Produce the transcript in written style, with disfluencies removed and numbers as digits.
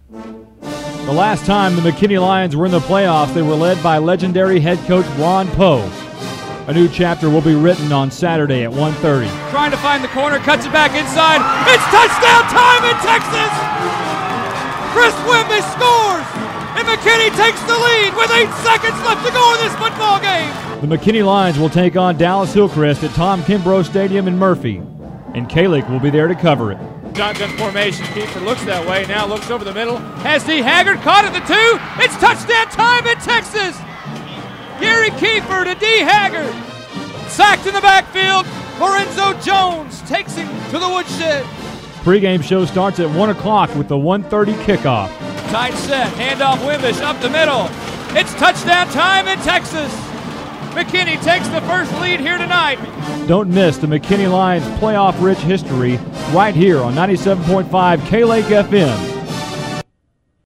The last time the McKinney Lions were in the playoffs, they were led by legendary head coach Ron Poe. A new chapter will be written on Saturday at 1:30. Trying to find the corner, cuts it back inside. It's touchdown time in Texas! Chris Wimbish scores, and McKinney takes the lead with 8 seconds left to go in this football game. The McKinney Lions will take on Dallas Hillcrest at Tom Kimbrough Stadium in Murphy, and Kalick will be there to cover it. Shotgun formation. Kiefer looks that way. Now looks over the middle. Has D. Haggard caught at the 2. It's touchdown time in Texas. Gary Kiefer to D. Haggard. Sacked in the backfield. Lorenzo Jones takes him to the woodshed. Pre-game show starts at 1 o'clock with the 1:30 kickoff. Tight set. Handoff Wimbish up the middle. It's touchdown time in Texas. McKinney takes the first lead here tonight. Don't miss the McKinney Lions playoff-rich history right here on 97.5 K-Lake FM.